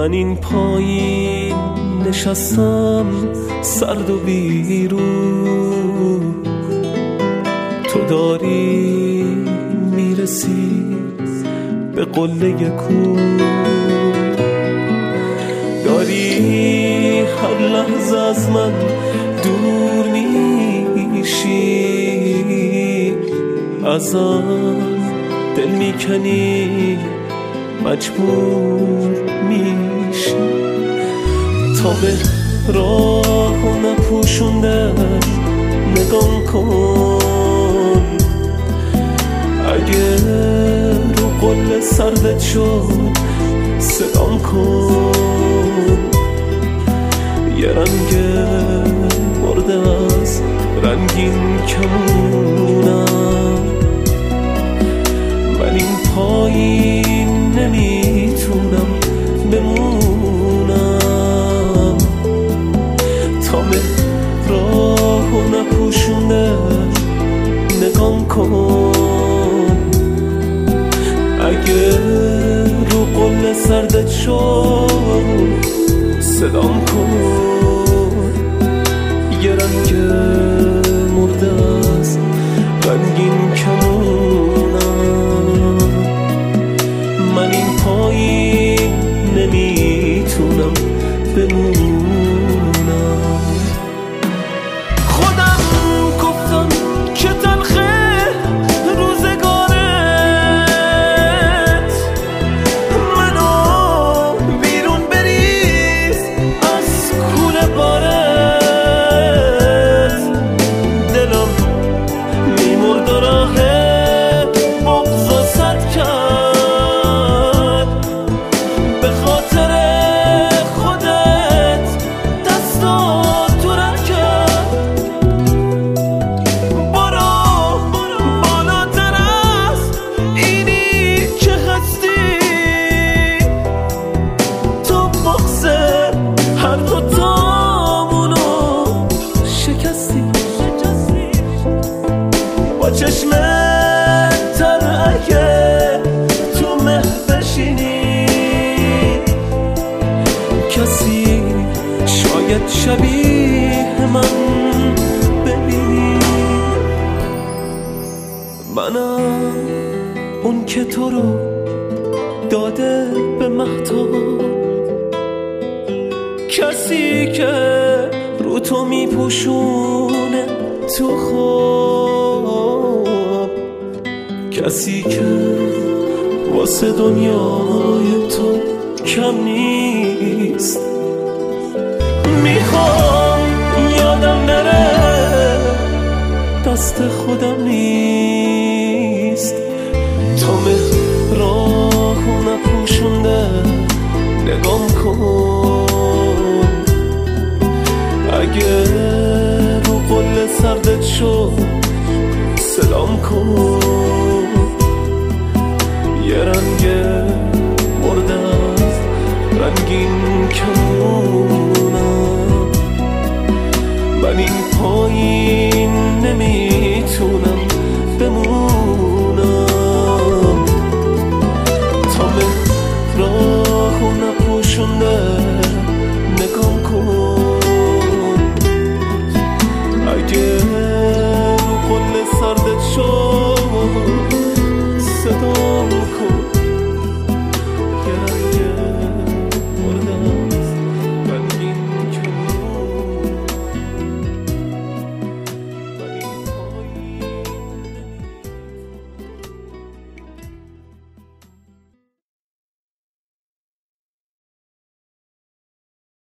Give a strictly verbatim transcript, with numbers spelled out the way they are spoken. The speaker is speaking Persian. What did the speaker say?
من این پایین نشستم سرد و بیرون، تو داری میرسی به قله کو، داری هر لحظه از من دور میشی، ازم دل میکنی مجبور میشی، تا به راه نپوشونده نگام کن، اگه رو قله سردت شد صدام کن، یه رنگ مرده از رنگین کمونم، من این پایین نمیتونم بمونم، تا راه و نپوشونده نگام کن، اگه رو قله سردت شد صدام کن، یه رنگ مرده از رنگین کمونم، من این پایین نمیتونم بمونم. خودم گفتم که تلخه روزگارت، منو بیرون بریز از کوله بارت، دلم میمرد و راه بغض و صد کرد، به خاطر خودت دستا تو رد کرد، برو بالاتر از اینی که هستی، تو بغض هر دوتامونو شکستی، با چشم تر اگه تو مه بشینی، کسی شاید شبیه من ببینی، منم اون که تو رو داده به مهتاب، کسی که رو تو میپوشونه تو خواب، کسی که واسه دنیای تو کم نیست، میخوام یادم نره دست خودم نیست، تا مهر راه نپوشونده نگام کن، اگه رو قله سردت شد سلام کن، یه رنگ مرده از رنگین کمونم، من این پایین